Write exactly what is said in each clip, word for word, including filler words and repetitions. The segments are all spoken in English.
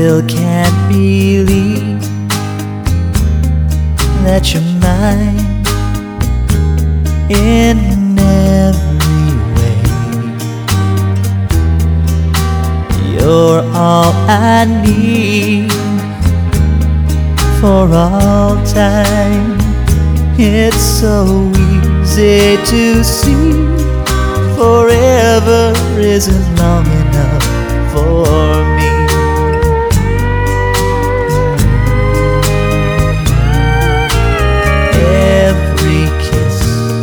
still can't believe that you're mine in every way. You're all I need for all time. It's so easy to see forever isn't long enough for me. Every kiss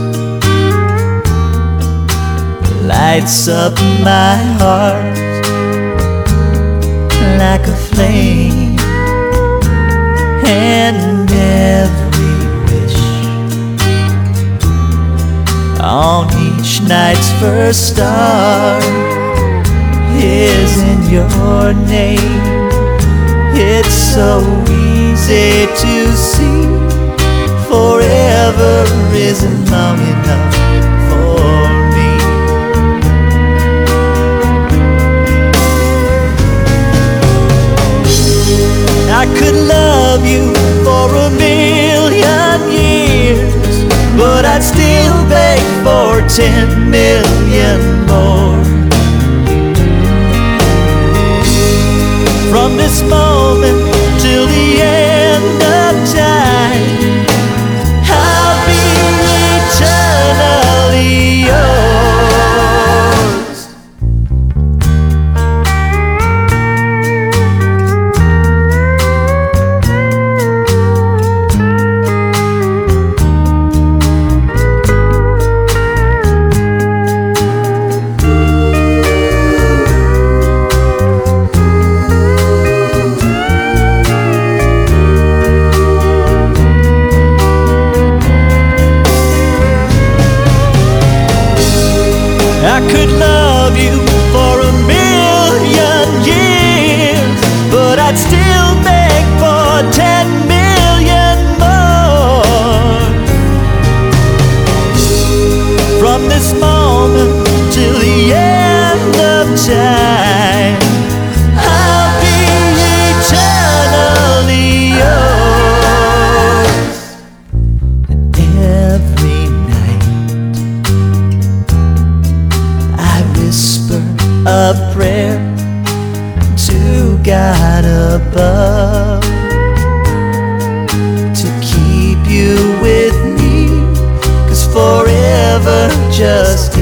lights up my heart like a flame, and every wish on each night's first star is in your name. It's so easy to see forever isn't long enough for me. I could love you for a million years, but I'd still beg for ten million more. From this moment till the end of time, I'll be eternally yours. I could love you for a million years, but I'd still beg for ten million more. From this moment till the end of time, I'll be eternally yours. And every a prayer to God above to keep you with me, 'cause forever just